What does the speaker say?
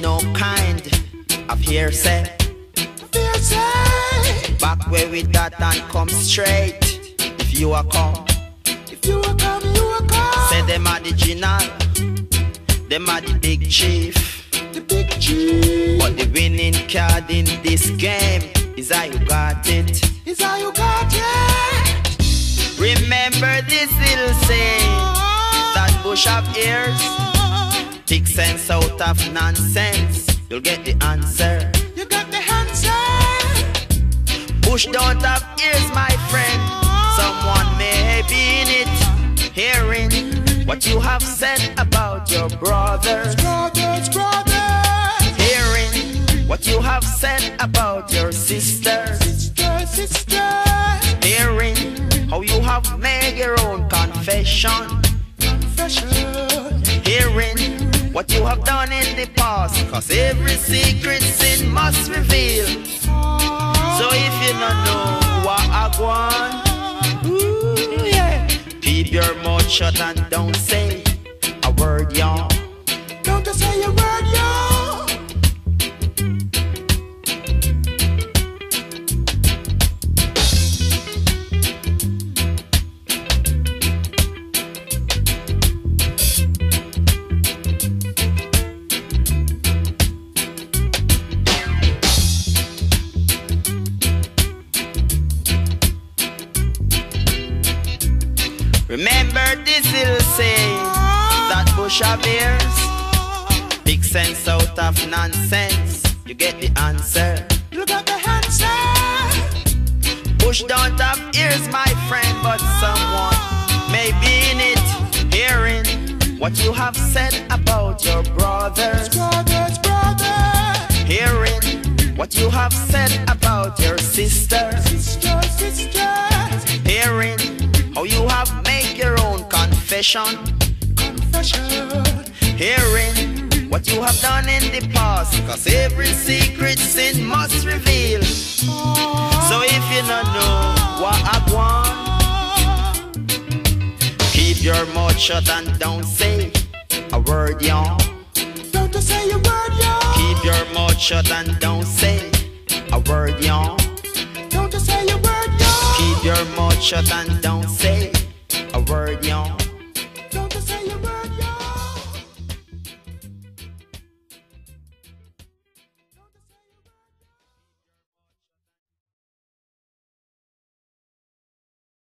no kind of hearsay. Back where we that and come straight. If you are come, you are come. say them are the general, them are the big chief. The big G. But the winning card in this game is how you got it. Is how you got it. Remember this little saying, that bush of ears, take sense out of nonsense, you'll get the answer. You got the answer. Bush don't have ears, my friend. Someone may be in it, hearing what you have said about your brothers. Brothers. Hearing what you have said about your sisters. Sisters. Hearing how you have made your own confession. Confession. Hearing what you have done in the past, cause every secret sin must reveal. So if you don't know what I want, ooh, yeah, keep your mouth shut and don't say a word, y'all. Don't say a word, yo. Remember this little saying, that bush of ears, big sense out of nonsense, you get the answer. You got the answer. Bush don't have ears, my friend, but someone may be in it, hearing what you have said about your brothers. Brothers. Hearing what you have said about your sisters. Sisters. Hearing how you have made your own confession. Confession. Hearing what you have done in the past, cause every secret sin must reveal. So if you don't know what I want, keep your mouth shut and don't say a word, y'all. Don't say a word, yo. Keep your mouth shut and don't say a word, y'all. Don't say a word, yo. Keep your mouth shut and don't say